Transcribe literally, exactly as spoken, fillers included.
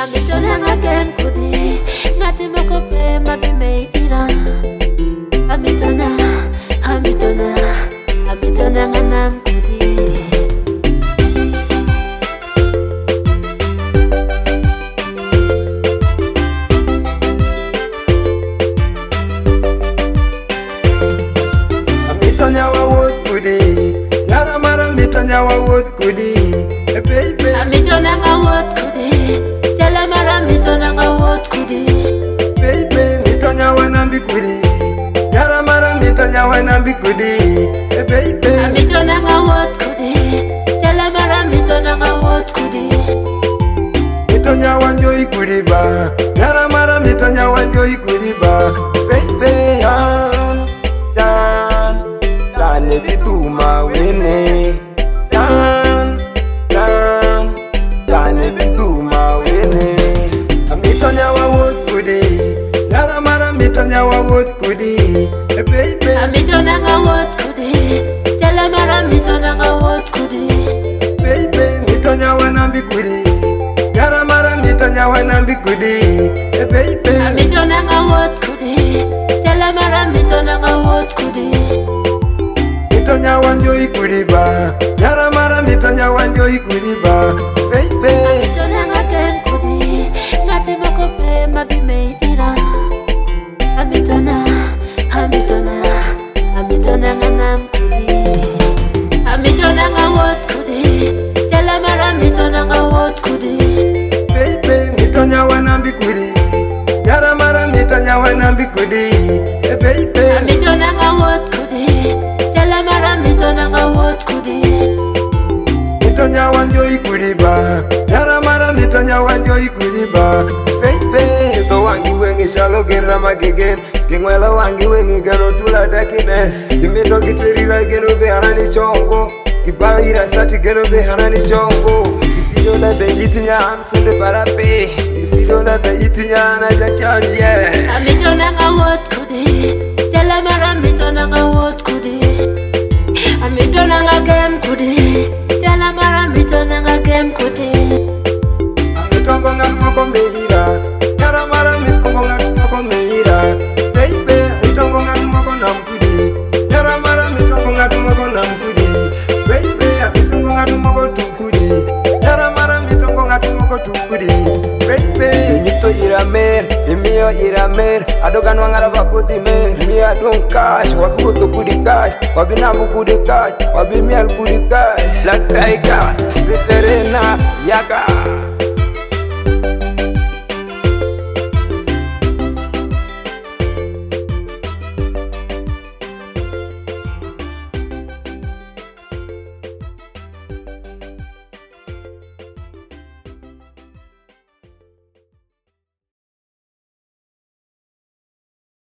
Amitona ngakem kudi ngati mokope mabime ira. Amitona, amitona, amitona nganam kudi. Amitanya wa wood kudi, yara mara mitanya wa wood kudi, e baby. Amitona nga wood kudi, jala mara mitona nga wood kudi. Baby, mitanya wa nambi kudi, yara mara mitanya wa nambi kudi, e baby. Amitona nga wood kudi, jala mara mitona nga wood kudi. Mitanya wa njoi kudi ba, yara mara mitanya wa njoi kudi ba, baby. Dan, dan, dan bituma wene. Dan, dan, dan bituma wene. Amitanya wa wood kudi, yara mara mitanya wa wood kudi, e baby. Amitona nga wood kudi, jala mara mitona nga wood kudi. Baby, mitanya wa nambi kudi, yara mara mitanya wa nambi kudi, e baby. Amitona nga wood kudi, jala mara mitona nga wood kudi. Mitanya wa njoi kudi ba, yara mara mitanya wa njoi kudi ba, baby. Amitona nga kem kudi, ngati mokope mabime ira. Amitona, amitona, amitona nganam kudi. Amitona nga wood kudi, jala mara mitona nga wood kudi. Baby, mitanya wa nambi kudi, yara mara mitanya wa nambi kudi, e baby. Amitona nga wood kudi, jala mara mitona nga wood kudi. Mitanya wa njoi kudi ba, yara mara mitanya wa njoi kudi ba, baby. To wangi wengi shalo gerra magigen, kingwela wangi wengi gano tula dakines. Kimito kitirira geno be harani chongo, kibaira sati geno be harani chongo. Kipido na be itinya amsunde parape, kipido na be itinya na jachanje. Amitona nga wood kudi, jala mara mitona nga wood kudi. Amitona nga kem kudi, jala mara mitona nga kem kudi. Amitongo ngamoko meira, yara mara mitongo ngamoko meira, baby. Mitongo ngamoko namkudi, yara mara mitongo ngamoko namkudi, baby. Mitongo ngamoko tukudi, yara mara mitongo ngamoko tukudi, baby. Mito iramer, emio iramer, adogan wangara bakuti mer, mi adon cash, wabuto kudi cash, wabinamu kudi cash, wabimial kudi cash, la taiga, splitterena, yaga.